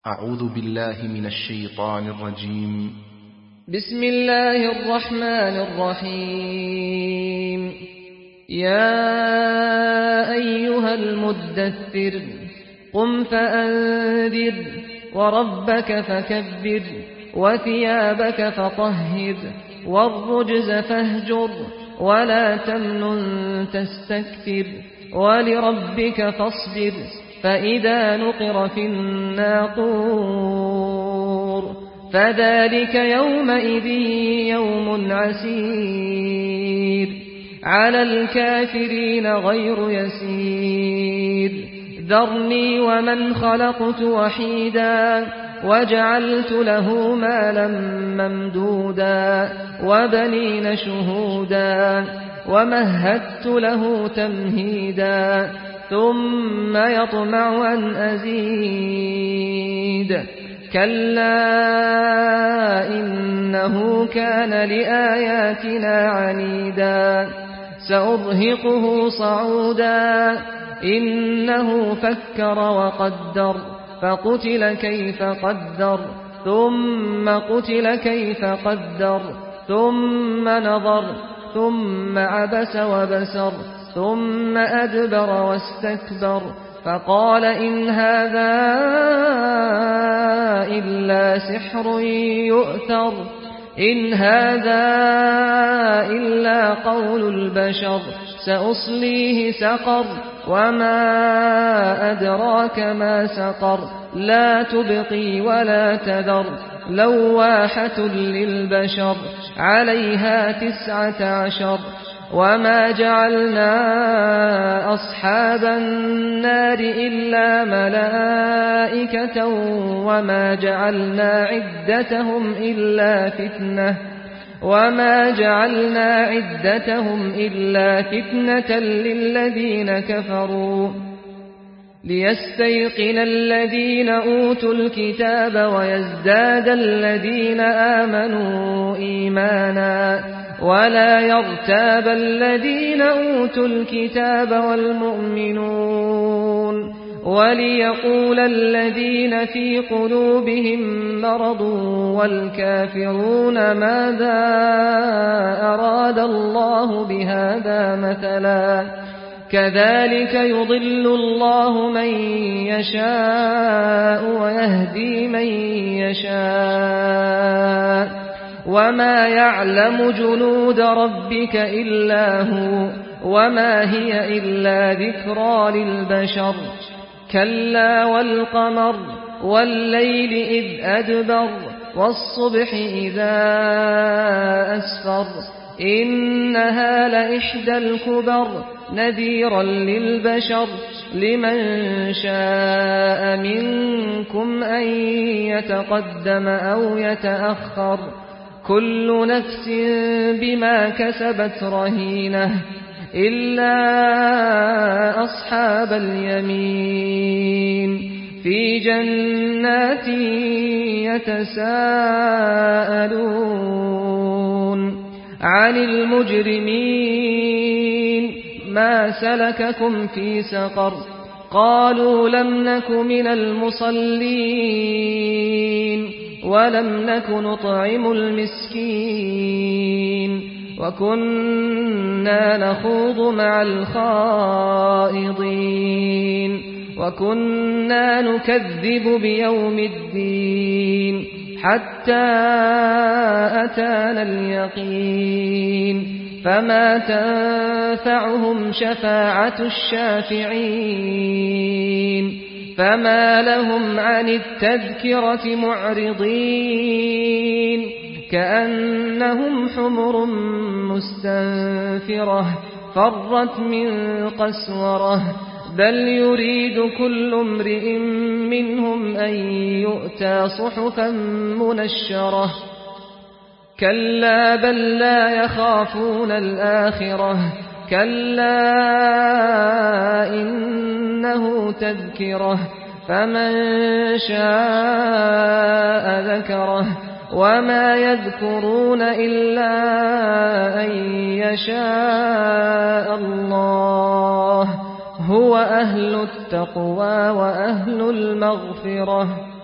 أعوذ بالله من الشيطان الرجيم. بسم الله الرحمن الرحيم. يا أيها المدثر قم فأنذر وربك فكبر وثيابك فطهر والرجز فاهجر ولا تمنن تستكثر ولربك فاصبر فإذا نقر في الناقور فذلك يومئذ يوم عسير على الكافرين غير يسير. ذرني ومن خلقت وحيدا وجعلت له مالا ممدودا وبنين شهودا ومهدت له تمهيدا ثم يطمع أن أزيد كلا إنه كان لآياتنا عنيدا سأرهقه صعودا إنه فكر وقدر فقتل كيف قدر ثم قتل كيف قدر ثم نظر ثم عبس وبسر ثم أدبر واستكبر فقال إن هذا إلا سحر يؤثر إن هذا إلا قول البشر سأصليه سقر وما أدراك ما سقر لا تبقي ولا تذر لواحة للبشر عليها 19 وما جعلنا أصحاب النار إلا ملائكة وما جعلنا عدتهم إلا فتنة للذين كفروا ليستيقن الذين أوتوا الكتاب ويزداد الذين آمنوا إيمانا ولا يرتاب الذين أوتوا الكتاب والمؤمنون وليقول الذين في قلوبهم مرض والكافرون ماذا أراد الله بهذا مثلا كذلك يضل الله من يشاء ويهدي من يشاء وما يعلم جنود ربك إلا هو وما هي إلا ذكرى للبشر. كلا والقمر والليل إذ أدبر والصبح إذا أسفر إنها لإحدى الكبر نذيرا للبشر لمن شاء منكم أن يتقدم أو يتأخر كل نفس بما كسبت رهينة إلا أصحاب اليمين في جنات يتساءلون عن المجرمين ما سلككم في سقر قالوا لم نك من المصلين ولم نك نطعم المسكين وكنا نخوض مع الخائضين وكنا نكذب بيوم الدين حتى أتانا اليقين فما تنفعهم شفاعة الشافعين فما لهم عن التذكرة معرضين كأنهم حمر مستنفرة فرت من قسورة بل يريد كل امرئ منهم أن يؤتى صحفا منشرة كلا بل لا يخافون الآخرة كلا إنه تذكرة فمن شاء ذكره وما يذكرون إلا أن يشاء الله هو أهل التقوى وأهل المغفرة.